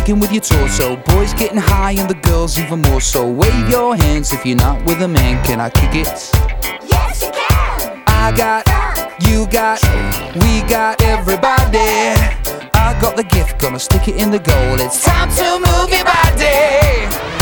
shaking with your torso. Boys getting high and the girls even more so. Wave your hands if you're not with a man. Can I kick it? Yes, you can. I got, you got, we got everybody. I got the gift, gonna stick it in the goal. It's time to move your body.